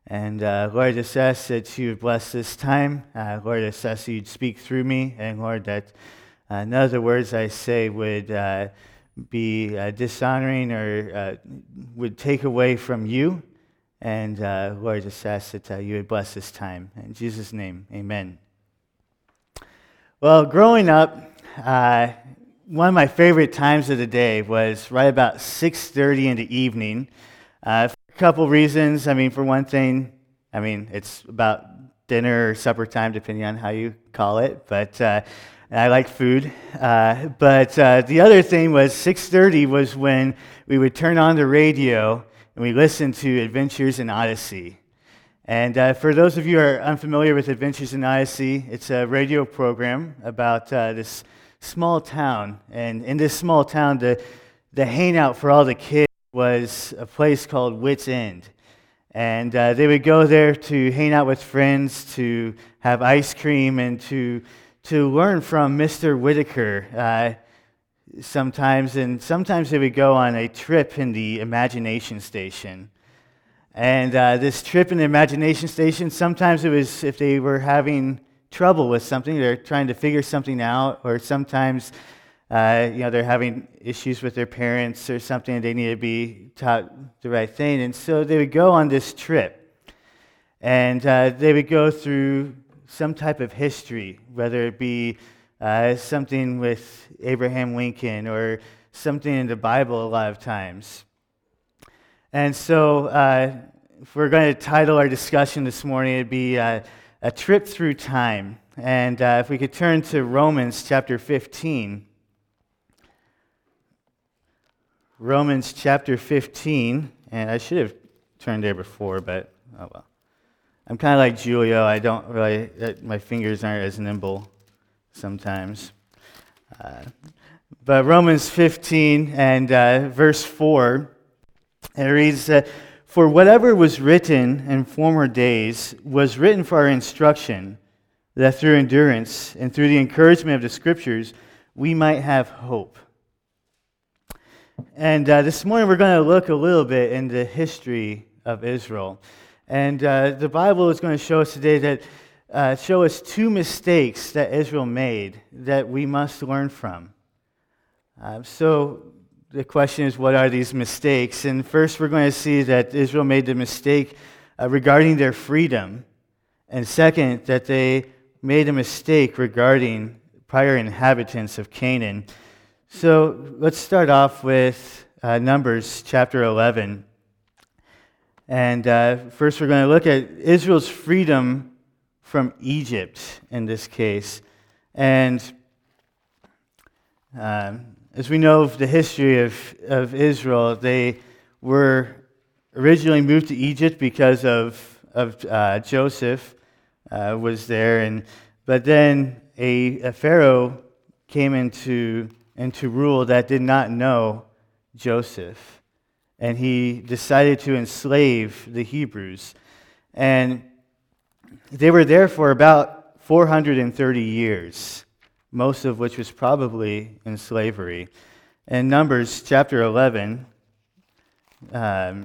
And Lord, I just ask that you would bless this time. Lord, I just ask that you'd speak through me. And Lord, that none of the words I say would be dishonoring or would take away from you. And Lord, I just ask that you would bless this time. In Jesus' name, amen. Well, growing up, one of my favorite times of the day was right about 6:30 in the evening. For a couple reasons. For one thing, it's about dinner or supper time, depending on how you call it. But I like food. But the other thing was 6:30 was when we would turn on the radio and we listened to Adventures in Odyssey. And for those of you who are unfamiliar with Adventures in Odyssey, it's a radio program about this small town. And in this small town, the hangout for all the kids was a place called Wits End. And they would go there to hang out with friends, to have ice cream, and to learn from Mr. Whitaker sometimes. And sometimes they would go on a trip in the Imagination Station. And this trip in the Imagination Station, sometimes it was if they were having trouble with something, they're trying to figure something out, or sometimes they're having issues with their parents or something, and they need to be taught the right thing. And so they would go on this trip, and they would go through some type of history, whether it be something with Abraham Lincoln or something in the Bible a lot of times. And so if we're going to title our discussion this morning, it'd be a trip through time. And if we could turn to Romans chapter 15. Romans chapter 15. And I should have turned there before, but oh well. I'm kind of like Julio. I don't really, my fingers aren't as nimble sometimes. But Romans 15 and verse 4. And it reads, "For whatever was written in former days was written for our instruction, that through endurance and through the encouragement of the Scriptures we might have hope." And this morning we're going to look a little bit into the history of Israel. And the Bible is going to show us today that show us two mistakes that Israel made that we must learn from. So the question is, what are these mistakes? And first, we're going to see that Israel made the mistake regarding their freedom. And second, that they made a mistake regarding prior inhabitants of Canaan. So let's start off with Numbers chapter 11. And first, we're going to look at Israel's freedom from Egypt in this case. And as we know of the history of Israel, they were originally moved to Egypt because of Joseph was there, but then a Pharaoh came into rule that did not know Joseph, and he decided to enslave the Hebrews, and they were there for about 430 years. Most of which was probably in slavery. In Numbers chapter 11, we're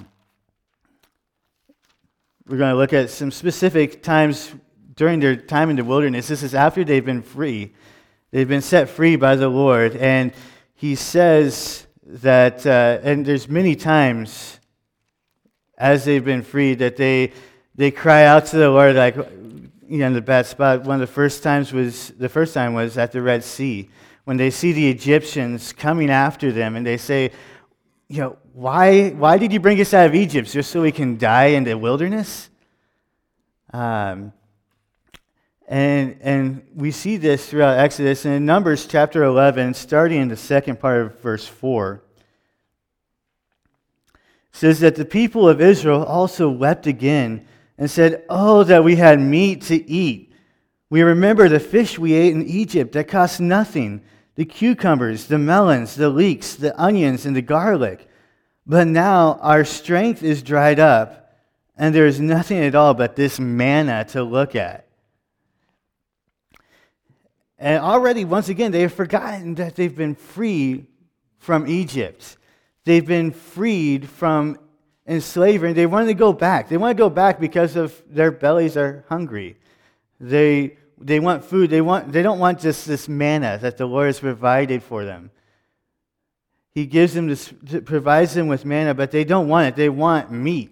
going to look at some specific times during their time in the wilderness. This is after they've been free. They've been set free by the Lord. And he says that, and there's many times as they've been freed that they cry out to the Lord like, in the bad spot. One of the first time was at the Red Sea, when they see the Egyptians coming after them, and they say, why did you bring us out of Egypt, just so we can die in the wilderness? And we see this throughout Exodus, and in Numbers chapter 11, starting in the second part of verse 4, it says that the people of Israel also wept again, and said, "Oh, that we had meat to eat. We remember the fish we ate in Egypt that cost nothing, the cucumbers, the melons, the leeks, the onions, and the garlic. But now our strength is dried up, and there is nothing at all but this manna to look at." And already, once again, they have forgotten that they've been free from Egypt. They've been freed from in slavery. They wanted to go back. They want to go back because of their bellies are hungry. They want food. They don't want just this manna that the Lord has provided for them. He gives them this, provides them with manna, but they don't want it. They want meat.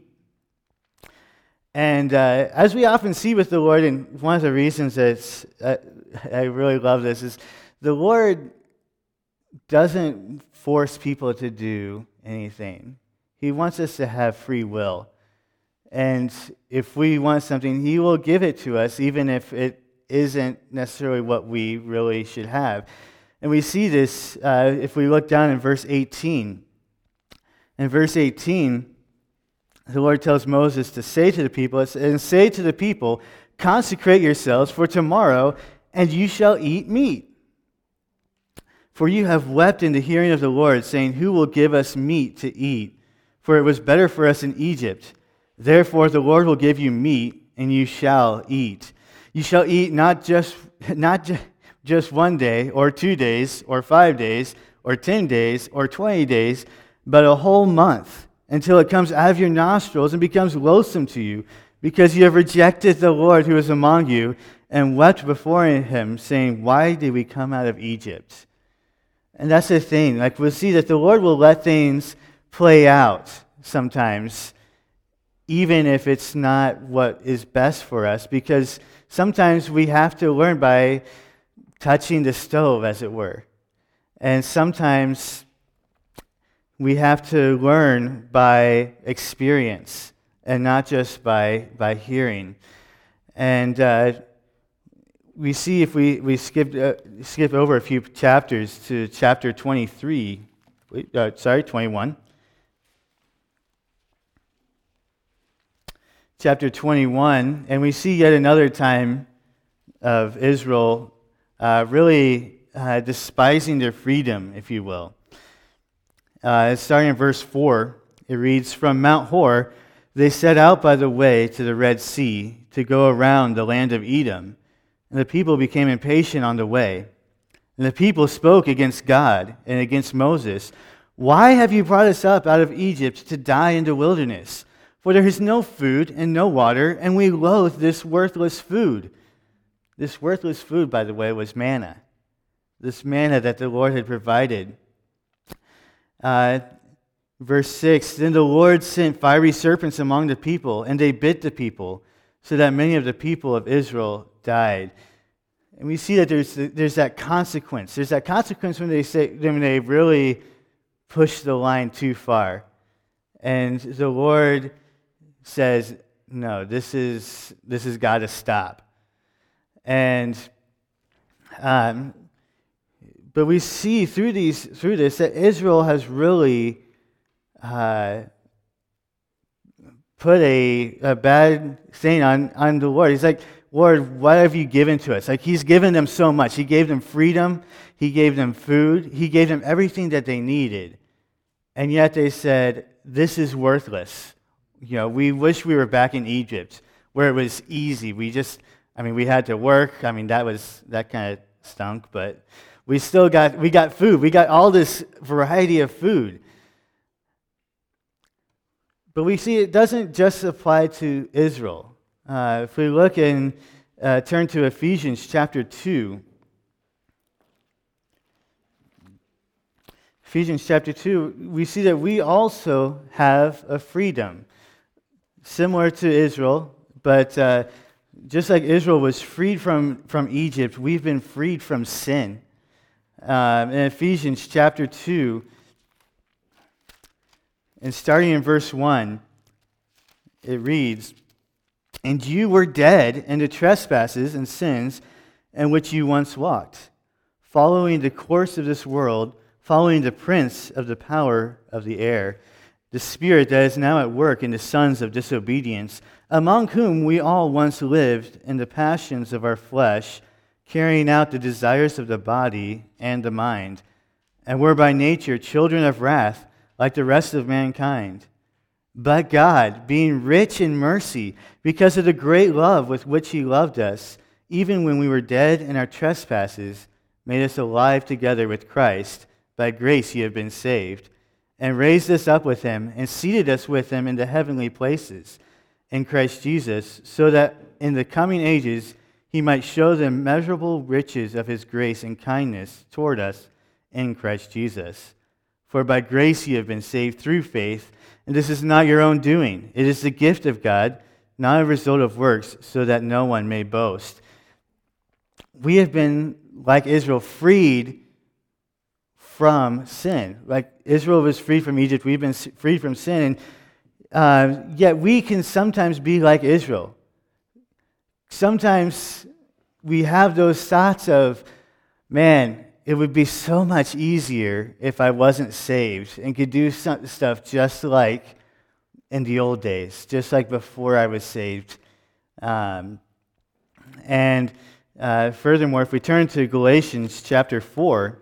And as we often see with the Lord, and one of the reasons that I really love this is the Lord doesn't force people to do anything. He wants us to have free will. And if we want something, He will give it to us, even if it isn't necessarily what we really should have. And we see this if we look down in verse 18. In verse 18, the Lord tells Moses to say to the people, and say to the people, consecrate yourselves for tomorrow, and you shall eat meat. For you have wept in the hearing of the Lord, saying, who will give us meat to eat? For it was better for us in Egypt. Therefore the Lord will give you meat, and you shall eat. You shall eat not just 1 day, or 2 days, or 5 days, or 10 days, or 20 days, but a whole month, until it comes out of your nostrils and becomes loathsome to you, because you have rejected the Lord who is among you, and wept before Him, saying, why did we come out of Egypt? And that's the thing. Like, we'll see that the Lord will let things play out sometimes, even if it's not what is best for us, because sometimes we have to learn by touching the stove, as it were. And sometimes we have to learn by experience and not just by hearing. And we see if we skip over a few chapters to chapter 21. Chapter 21, and we see yet another time of Israel really despising their freedom, if you will. Starting in verse 4, it reads, from Mount Hor, they set out by the way to the Red Sea to go around the land of Edom. And the people became impatient on the way. And the people spoke against God and against Moses. Why have you brought us up out of Egypt to die in the wilderness? For there is no food and no water, and we loathe this worthless food. This worthless food, by the way, was manna. This manna that the Lord had provided. Verse 6, then the Lord sent fiery serpents among the people, and they bit the people, so that many of the people of Israel died. And we see that there's that consequence. There's that consequence when they really push the line too far. And the Lord says, no, this is got to stop. And but we see through this that Israel has really put a bad thing on the Lord. He's like, Lord, what have you given to us? Like, He's given them so much. He gave them freedom. He gave them food. He gave them everything that they needed. And yet they said, this is worthless. You know, we wish we were back in Egypt where it was easy. We had to work. That kind of stunk, but we got food. We got all this variety of food. But we see it doesn't just apply to Israel. If we look and turn to Ephesians chapter 2. Ephesians chapter 2, we see that we also have a freedom. Similar to Israel, but just like Israel was freed from Egypt, we've been freed from sin. In Ephesians chapter 2, and starting in verse 1, it reads, and you were dead in the trespasses and sins in which you once walked, following the course of this world, following the prince of the power of the air, the spirit that is now at work in the sons of disobedience, among whom we all once lived in the passions of our flesh, carrying out the desires of the body and the mind, and were by nature children of wrath, like the rest of mankind. But God, being rich in mercy, because of the great love with which He loved us, even when we were dead in our trespasses, made us alive together with Christ. By grace you have been saved, and raised us up with him and seated us with him in the heavenly places in Christ Jesus, so that in the coming ages he might show the immeasurable riches of his grace and kindness toward us in Christ Jesus. For by grace you have been saved through faith, and this is not your own doing. It is the gift of God, not a result of works, so that no one may boast. We have been, like Israel, freed from sin. Like Israel was freed from Egypt, we've been freed from sin. And yet we can sometimes be like Israel. Sometimes we have those thoughts of, man, it would be so much easier if I wasn't saved and could do some stuff just like in the old days, just like before I was saved. Furthermore, if we turn to Galatians chapter 4,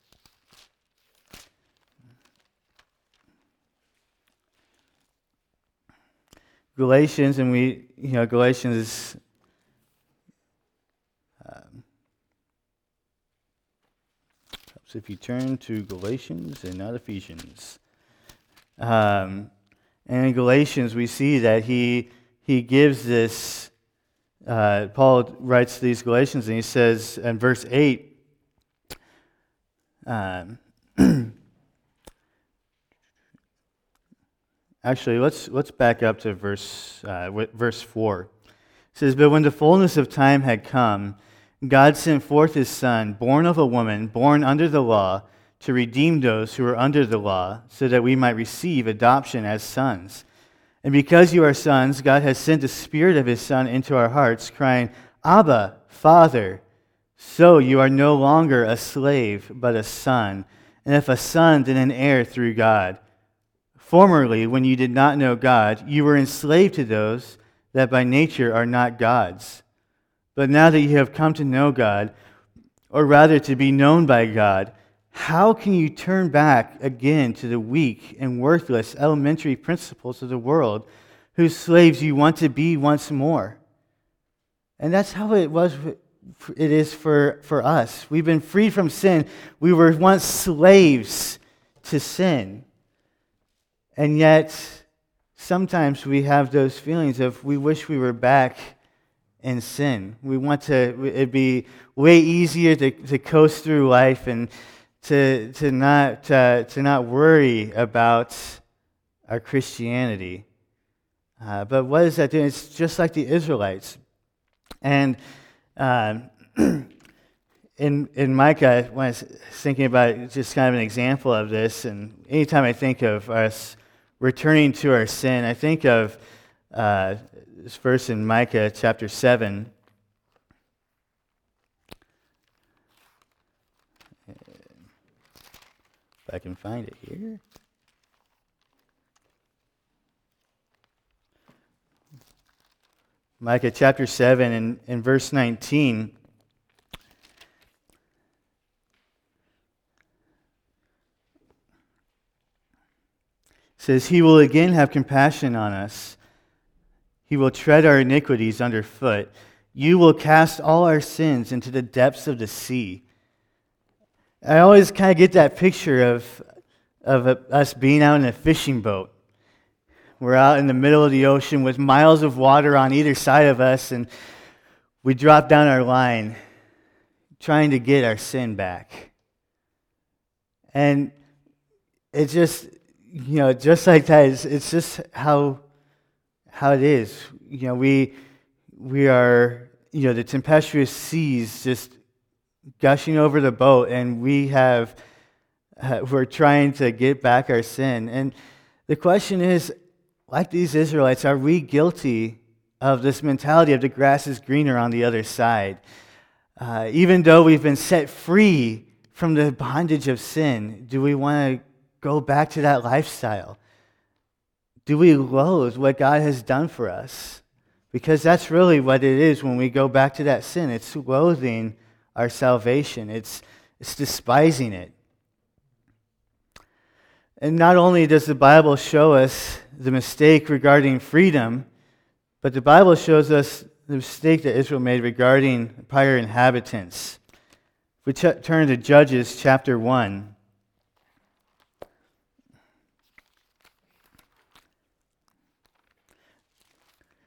Galatians is so if you turn to Galatians and not Ephesians. And in Galatians, we see that he gives this, Paul writes these Galatians, and he says in verse 8, actually, let's back up to verse 4. It says, "But when the fullness of time had come, God sent forth his Son, born of a woman, born under the law, to redeem those who were under the law, so that we might receive adoption as sons. And because you are sons, God has sent the Spirit of his Son into our hearts, crying, 'Abba, Father.' So you are no longer a slave, but a son, and if a son, then an heir through God. Formerly, when you did not know God, you were enslaved to those that by nature are not God's. But now that you have come to know God, or rather to be known by God, how can you turn back again to the weak and worthless elementary principles of the world, whose slaves you want to be once more?" And that's how it is for us. We've been freed from sin. We were once slaves to sin. And yet, sometimes we have those feelings of we wish we were back in sin. It'd be way easier to coast through life and to not worry about our Christianity. But what is that doing? It's just like the Israelites. And in Micah, when I was thinking about just kind of an example of this, and anytime I think of us returning to our sin, I think of this verse in Micah chapter 7. If I can find it here. Micah chapter 7 and in verse 19. Says, "He will again have compassion on us. He will tread our iniquities underfoot. You will cast all our sins into the depths of the sea." I always kind of get that picture of us being out in a fishing boat. We're out in the middle of the ocean with miles of water on either side of us, and we drop down our line trying to get our sin back. And it's just, just like that, it's just how it is. We are, the tempestuous seas just gushing over the boat, and we're trying to get back our sin. And the question is, like these Israelites, are we guilty of this mentality of the grass is greener on the other side? Even though we've been set free from the bondage of sin, do we want to go back to that lifestyle? Do we loathe what God has done for us? Because that's really what it is when we go back to that sin. It's loathing our salvation. It's despising it. And not only does the Bible show us the mistake regarding freedom, but the Bible shows us the mistake that Israel made regarding prior inhabitants. If we turn to Judges chapter 1.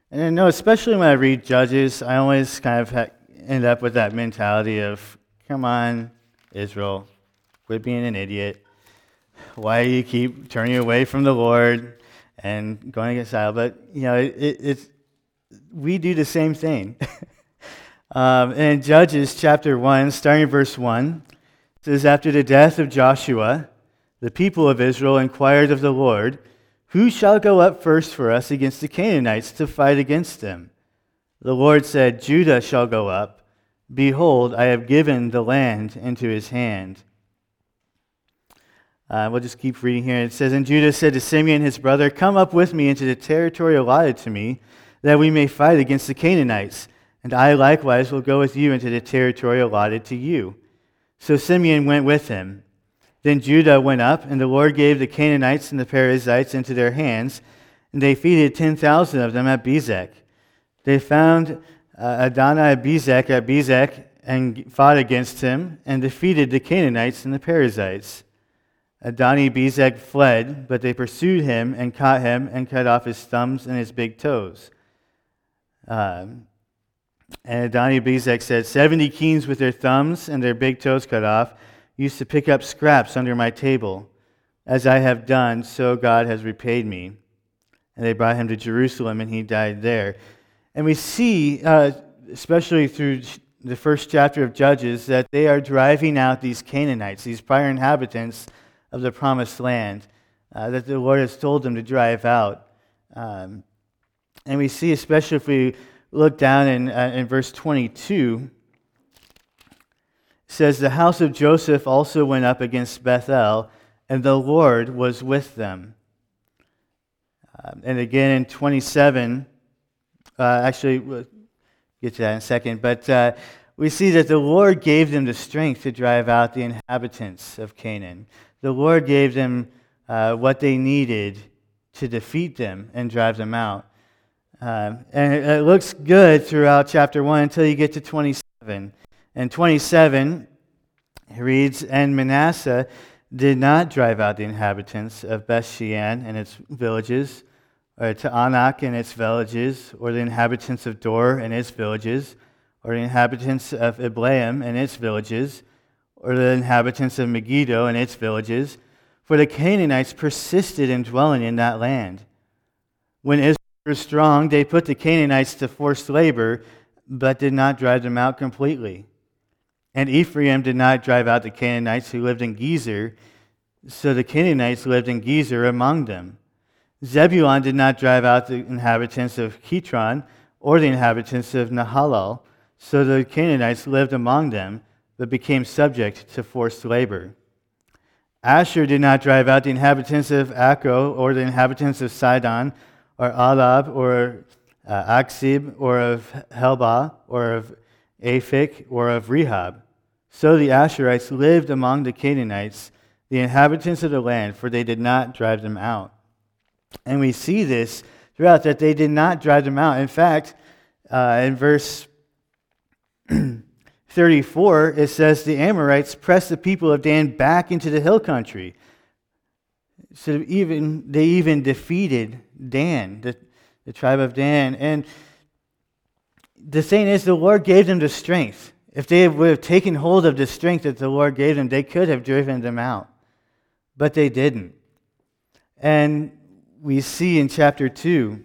And I know, especially when I read Judges, I always kind of end up with that mentality of, come on, Israel, quit being an idiot. Why do you keep turning away from the Lord and going against Israel? But, we do the same thing. In Judges chapter 1, starting in verse 1, it says, after the death of Joshua, the people of Israel inquired of the Lord, who shall go up first for us against the Canaanites to fight against them? The Lord said, Judah shall go up. Behold, I have given the land into his hand. We'll just keep reading here. It says, and Judah said to Simeon his brother, come up with me into the territory allotted to me, that we may fight against the Canaanites. And I likewise will go with you into the territory allotted to you. So Simeon went with him. Then Judah went up, and the Lord gave the Canaanites and the Perizzites into their hands, and they defeated 10,000 of them at Bezek. They found Adonai-Bezek at Bezek and fought against him, and defeated the Canaanites and the Perizzites. Adoni-Bezek fled, but they pursued him and caught him and cut off his thumbs and his big toes. And Adoni-Bezek said, 70 kings with their thumbs and their big toes cut off used to pick up scraps under my table. As I have done, so God has repaid me. And they brought him to Jerusalem, and he died there. And we see, especially through the first chapter of Judges, that they are driving out these Canaanites, these prior inhabitants of the promised land, that the Lord has told them to drive out. And we see, especially if we look down in verse 22, it says, the house of Joseph also went up against Bethel, and the Lord was with them. And again in 27, actually, we'll get to that in a second, but we see that the Lord gave them the strength to drive out the inhabitants of Canaan. The Lord gave them what they needed to defeat them and drive them out. And it looks good throughout chapter 1 until you get to 27. In 27, it reads, and Manasseh did not drive out the inhabitants of Beth-shean and its villages, or to Anak and its villages, or the inhabitants of Dor and its villages, or the inhabitants of Ibleam and its villages, or the inhabitants of Megiddo and its villages, for the Canaanites persisted in dwelling in that land. When Israel was strong, they put the Canaanites to forced labor, but did not drive them out completely. And Ephraim did not drive out the Canaanites who lived in Gezer, so the Canaanites lived in Gezer among them. Zebulun did not drive out the inhabitants of Kitron or the inhabitants of Nahalal, so the Canaanites lived among them, but became subject to forced labor. Asher did not drive out the inhabitants of Akko or the inhabitants of Sidon or Alab or Aksib or of Helbah or of Aphik or of Rehob. So the Asherites lived among the Canaanites, the inhabitants of the land, for they did not drive them out. And we see this throughout, that they did not drive them out. In fact, in verse 34, it says, the Amorites pressed the people of Dan back into the hill country. So they even defeated Dan, the tribe of Dan. And the thing is, the Lord gave them the strength. If they would have taken hold of the strength that the Lord gave them, they could have driven them out. But they didn't. And we see in chapter 2,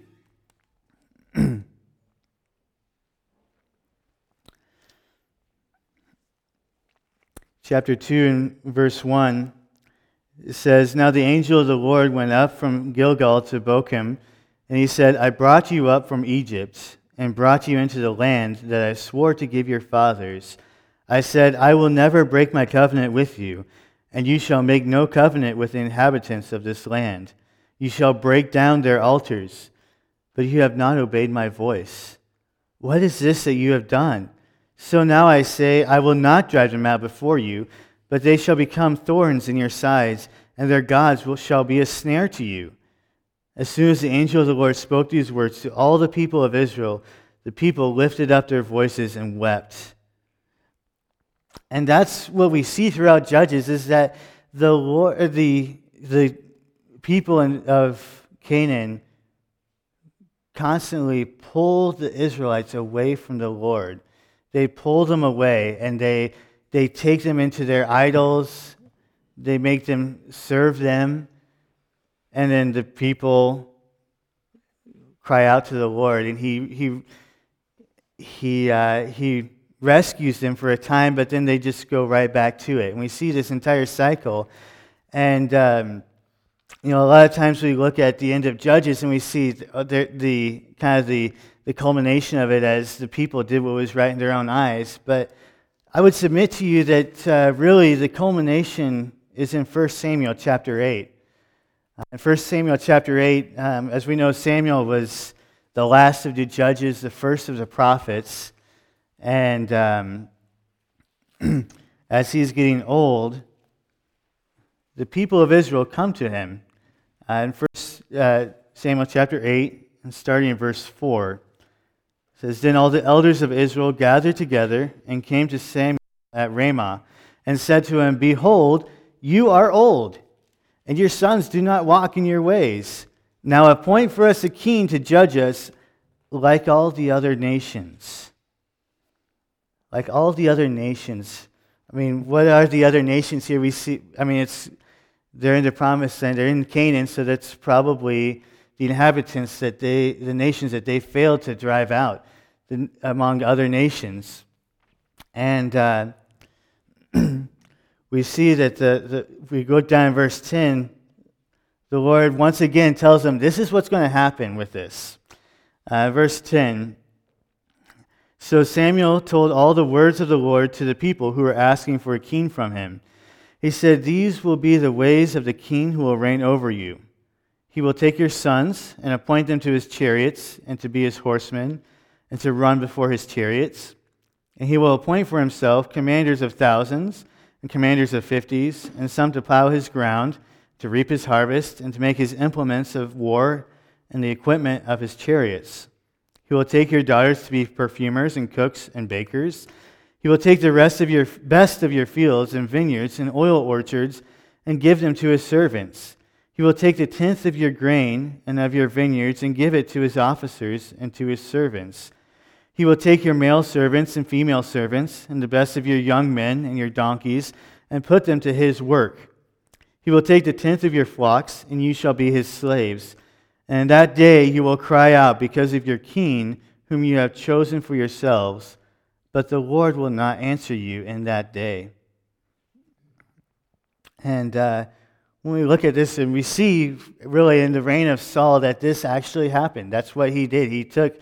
chapter 2 and verse 1, it says, now the angel of the Lord went up from Gilgal to Bochim, and he said, I brought you up from Egypt, and brought you into the land that I swore to give your fathers. I said, I will never break my covenant with you, and you shall make no covenant with the inhabitants of this land. You shall break down their altars, but you have not obeyed my voice. What is this that you have done? So now I say, I will not drive them out before you, but they shall become thorns in your sides, and their gods shall be a snare to you. As soon as the angel of the Lord spoke these words to all the people of Israel, the people lifted up their voices and wept. And that's what we see throughout Judges, is that the people of Canaan constantly pull the Israelites away from the Lord. They pull them away, and they take them into their idols. They make them serve them, and then the people cry out to the Lord, and He rescues them for a time, but then they just go right back to it. And we see this entire cycle. And a lot of times we look at the end of Judges and we see the culmination of it as the people did what was right in their own eyes. But I would submit to you that really the culmination is in 1 Samuel chapter 8. In 1 Samuel chapter 8, as we know, Samuel was the last of the judges, the first of the prophets. And as he's getting old, the people of Israel come to him. In 1 Samuel chapter 8, and starting in verse 4, it says, Then all the elders of Israel gathered together and came to Samuel at Ramah and said to him, Behold, you are old, and your sons do not walk in your ways. Now appoint for us a king to judge us like all the other nations. Like all the other nations. I mean, what are the other nations here? We see, they're in the promised land, they're in Canaan, so that's probably the inhabitants the nations that they failed to drive out among other nations. And we see that we go down in verse 10, the Lord once again tells them, this is what's going to happen with this. Verse 10, So Samuel told all the words of the Lord to the people who were asking for a king from him. He said, These will be the ways of the king who will reign over you. He will take your sons and appoint them to his chariots and to be his horsemen and to run before his chariots. And he will appoint for himself commanders of thousands and commanders of 50s, and some to plow his ground, to reap his harvest, and to make his implements of war and the equipment of his chariots. He will take your daughters to be perfumers and cooks and bakers. He will take the best of your fields and vineyards and oil orchards and give them to his servants. He will take the tenth of your grain and of your vineyards and give it to his officers and to his servants. He will take your male servants and female servants and the best of your young men and your donkeys and put them to his work. He will take the tenth of your flocks, and you shall be his slaves. And that day you will cry out because of your king, whom you have chosen for yourselves, but the Lord will not answer you in that day. And when we look at this, and we see really in the reign of Saul that this actually happened. That's what he did. He took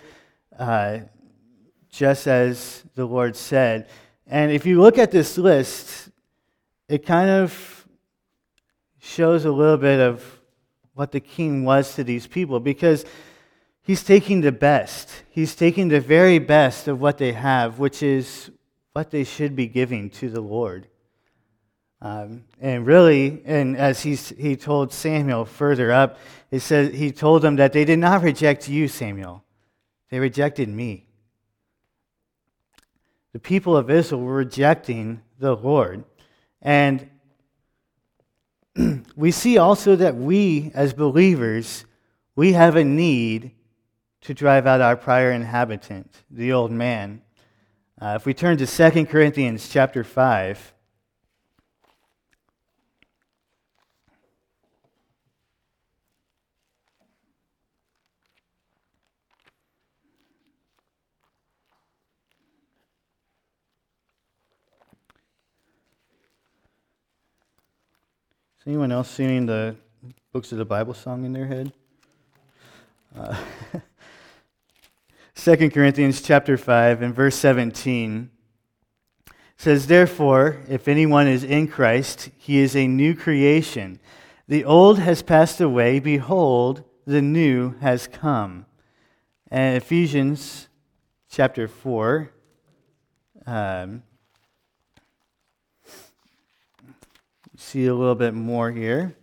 just as the Lord said. And if you look at this list, it kind of shows a little bit of what the king was to these people, because he's taking the best. He's taking the very best of what they have, which is what they should be giving to the Lord. And as he told Samuel further up, he told them that they did not reject you, Samuel. They rejected me. The people of Israel were rejecting the Lord. And we see also that we, as believers, we have a need to drive out our prior inhabitant, the old man. If we turn to 2 Corinthians chapter 5, is anyone else singing the Books of the Bible song in their head? 2 Corinthians chapter 5 and verse 17 says, Therefore, if anyone is in Christ, he is a new creation. The old has passed away. Behold, the new has come. And Ephesians chapter 4, see a little bit more here.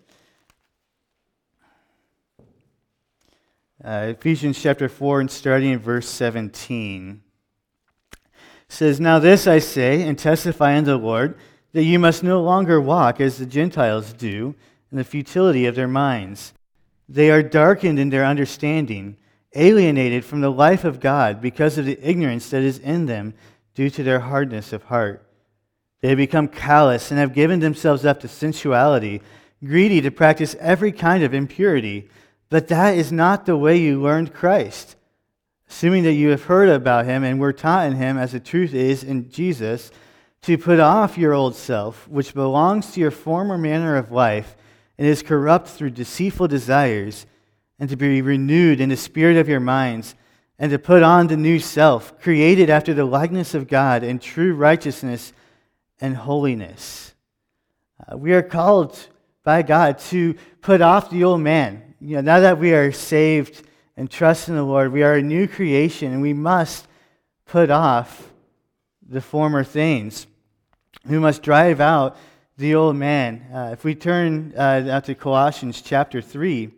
Ephesians chapter 4 and starting in verse 17 says, Now this I say and testify in the Lord, that you must no longer walk as the Gentiles do in the futility of their minds. They are darkened in their understanding, alienated from the life of God because of the ignorance that is in them due to their hardness of heart. They have become callous and have given themselves up to sensuality, greedy to practice every kind of impurity. But that is not the way you learned Christ. Assuming that you have heard about him and were taught in him as the truth is in Jesus, to put off your old self, which belongs to your former manner of life and is corrupt through deceitful desires, and to be renewed in the spirit of your minds, and to put on the new self, created after the likeness of God in true righteousness and holiness. We are called by God to put off the old man. Now that we are saved and trust in the Lord, we are a new creation, and we must put off the former things. We must drive out the old man. If we turn out to Colossians chapter 3,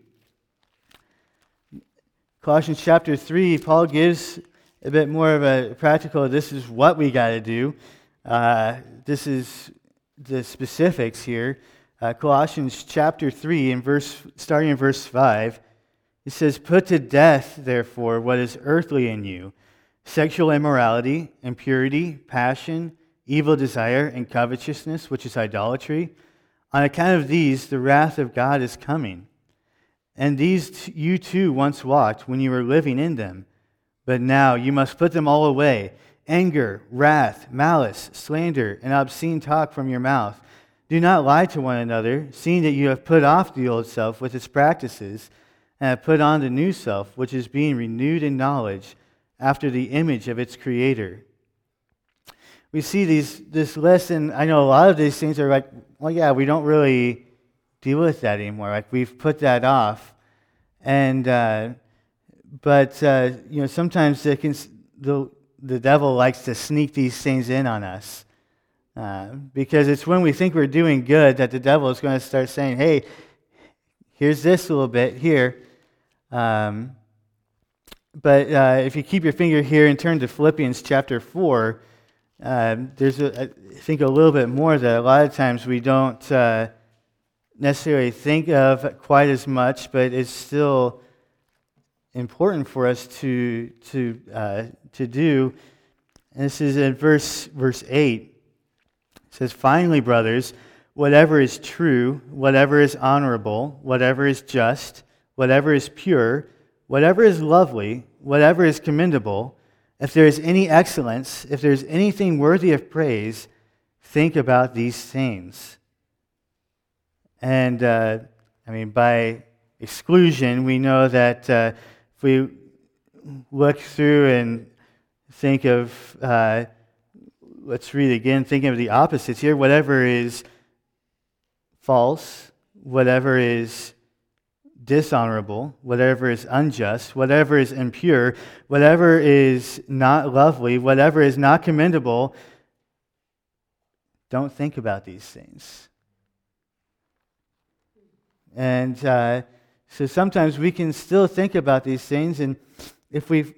Paul gives a bit more of a practical, this is what we got to do. This is the specifics here. Colossians chapter 3, starting in verse 5, it says, "Put to death, therefore, what is earthly in you, sexual immorality, impurity, passion, evil desire, and covetousness, which is idolatry. On account of these, the wrath of God is coming. And these you too once walked when you were living in them. But now you must put them all away: anger, wrath, malice, slander, and obscene talk from your mouth. Do not lie to one another, seeing that you have put off the old self with its practices, and have put on the new self, which is being renewed in knowledge after the image of its creator." We see this lesson. I know a lot of these things are like, well, yeah, we don't really deal with that anymore. Like, we've put that off. And but sometimes the devil likes to sneak these things in on us, because it's when we think we're doing good that the devil is going to start saying, "Hey, here's this little bit here." But if you keep your finger here and turn to Philippians chapter 4, there's I think a little bit more that a lot of times we don't necessarily think of quite as much, but it's still important for us to do. And this is in verse 8. It says, "Finally, brothers, whatever is true, whatever is honorable, whatever is just, whatever is pure, whatever is lovely, whatever is commendable, if there is any excellence, if there is anything worthy of praise, think about these things." And by exclusion, we know that if we look through and think of, let's read again, thinking of the opposites here: whatever is false, whatever is dishonorable, whatever is unjust, whatever is impure, whatever is not lovely, whatever is not commendable, don't think about these things. And so sometimes we can still think about these things, and if we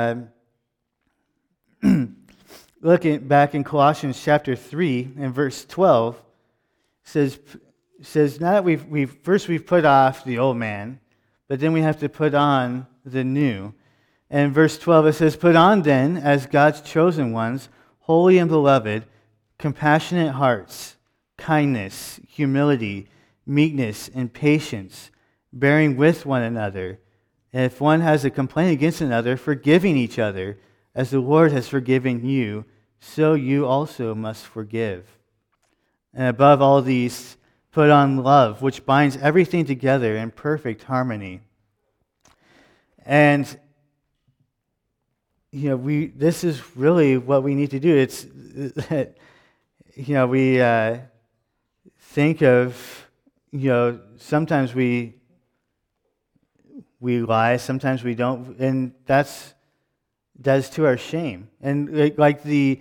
look back in Colossians chapter 3 and verse 12, it says now that we've put off the old man, but then we have to put on the new. And in verse 12 it says, "Put on then, as God's chosen ones, holy and beloved, compassionate hearts, kindness, humility, meekness, and patience, bearing with one another. And if one has a complaint against another, forgiving each other, as the Lord has forgiven you, so you also must forgive. And above all these, put on love, which binds everything together in perfect harmony." And this is really what we need to do. It's we think of sometimes we lie, sometimes we don't, and that's to our shame. And like the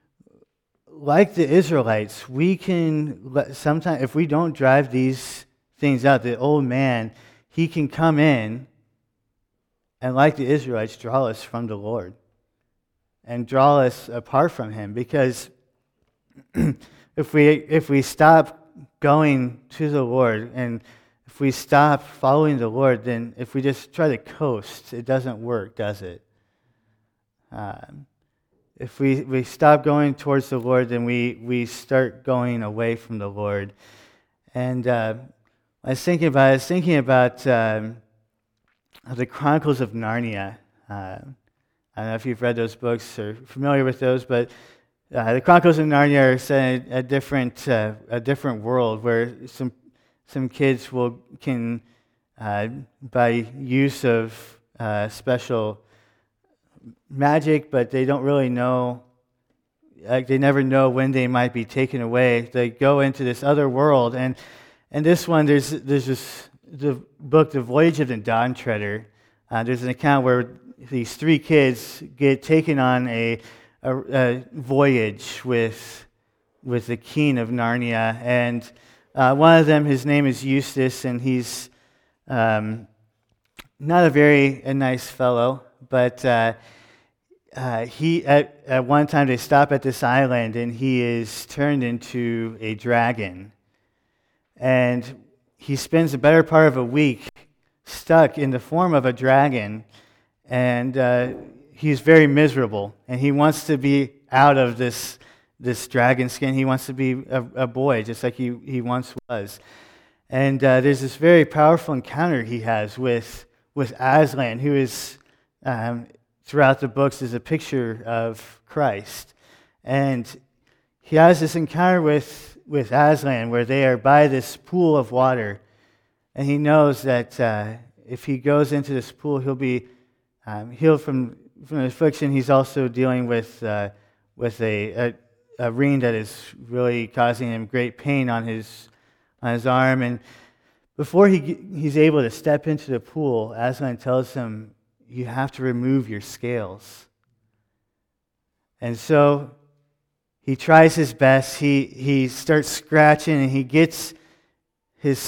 Israelites, we can sometimes, if we don't drive these things out, the old man, he can come in and, like the Israelites, draw us from the Lord and draw us apart from Him. Because if we stop going to the Lord, and if we stop following the Lord, then if we just try to coast, it doesn't work, does it? If we stop going towards the Lord, then we start going away from the Lord. And I was thinking about the Chronicles of Narnia. I don't know if you've read those books or familiar with those, but the Chronicles of Narnia are set in a different world where some kids can by use of special magic, but they don't really know. Like they never know when they might be taken away. They go into this other world, and this one there's this the book, The Voyage of the Dawn Treader. There's an account where these three kids get taken on a voyage with the king of Narnia, and one of them, his name is Eustace, and he's not a very nice fellow, but he at one time they stop at this island, and he is turned into a dragon, and he spends the better part of a week stuck in the form of a dragon, and he's very miserable, and he wants to be out of this dragon skin. He wants to be a boy, just like he once was. And there's this very powerful encounter he has with Aslan, who is, throughout the books, is a picture of Christ. And he has this encounter with Aslan where they are by this pool of water. And he knows that if he goes into this pool, he'll be healed from the affliction. He's also dealing with a ring that is really causing him great pain on his arm. And before he's able to step into the pool, Aslan tells him, you have to remove your scales. And so he tries his best. He starts scratching, and he gets his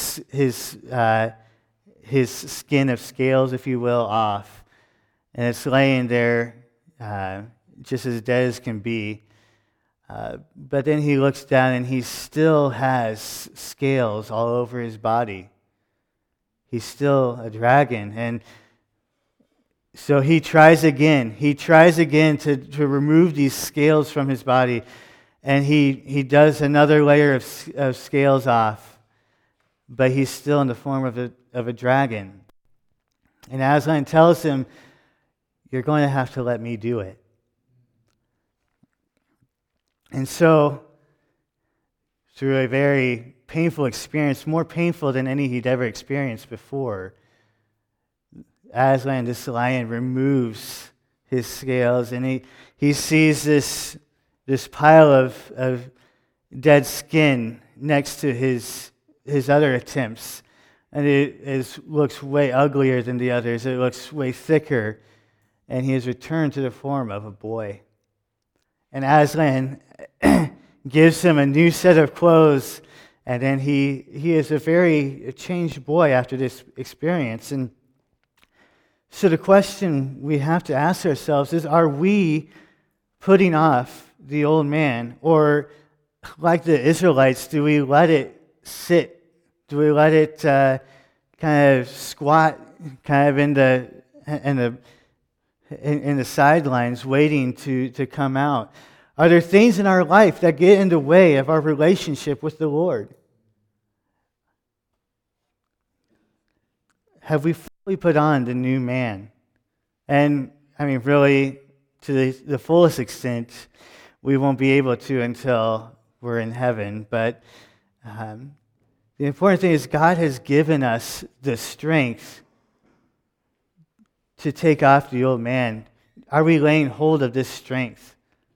skin of scales, if you will, off. And it's laying there just as dead as can be. But then he looks down, and he still has scales all over his body. He's still a dragon. And so he tries again. He tries again to remove these scales from his body. And he does another layer of scales off. But he's still in the form of a dragon. And Aslan tells him, you're going to have to let me do it. And so, through a very painful experience, more painful than any he'd ever experienced before, Aslan, this lion, removes his scales, and he sees this pile of dead skin next to his other attempts. And it looks way uglier than the others. It looks way thicker. And he has returned to the form of a boy. And Aslan gives him a new set of clothes, and then he is a very changed boy after this experience. And so the question we have to ask ourselves is, are we putting off the old man? Or, like the Israelites, do we let it sit? Do we let it kind of squat kind of in the sidelines, waiting to come out? Are there things in our life that get in the way of our relationship with the Lord? Have we fully put on the new man? And, I mean, really, to the fullest extent, we won't be able to until we're in heaven. But the important thing is God has given us the strength to take off the old man. Are we laying hold of this strength?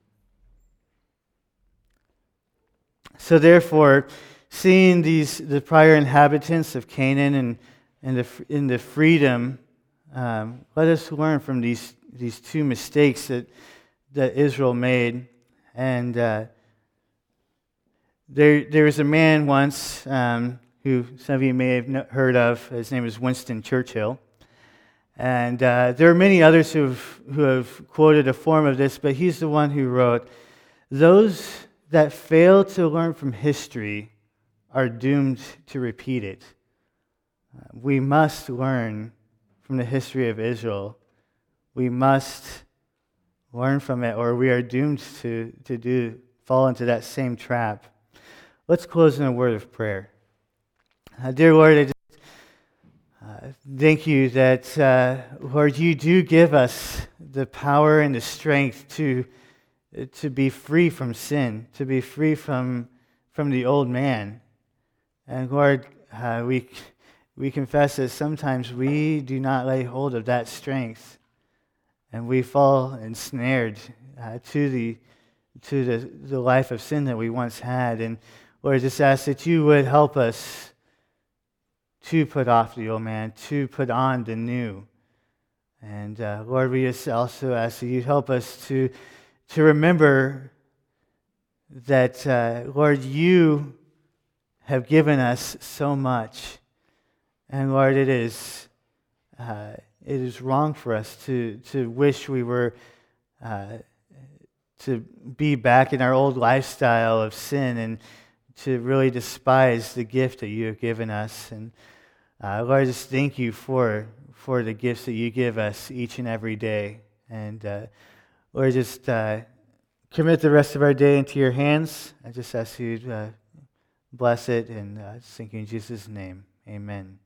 So therefore, seeing the prior inhabitants of Canaan and the freedom, let us learn from these two mistakes that Israel made. And there was a man once who some of you may have heard of. His name is Winston Churchill. And there are many others who have quoted a form of this, but he's the one who wrote, "Those that fail to learn from history are doomed to repeat it." We must learn from the history of Israel. We must learn from it, or we are doomed to fall into that same trap. Let's close in a word of prayer. Dear Lord, I just thank you that, Lord, you do give us the power and the strength to be free from sin, to be free from the old man. And Lord, we confess that sometimes we do not lay hold of that strength, and we fall ensnared to the life of sin that we once had. And Lord, I just ask that you would help us to put off the old man, to put on the new. And Lord, we just also ask that you help us to remember that, Lord, you have given us so much. And Lord, it is wrong for us to wish we were to be back in our old lifestyle of sin and to really despise the gift that you have given us. And Lord, I just thank you for the gifts that you give us each and every day. And Lord, just commit the rest of our day into your hands. I just ask you to bless it, and thank you in Jesus' name. Amen.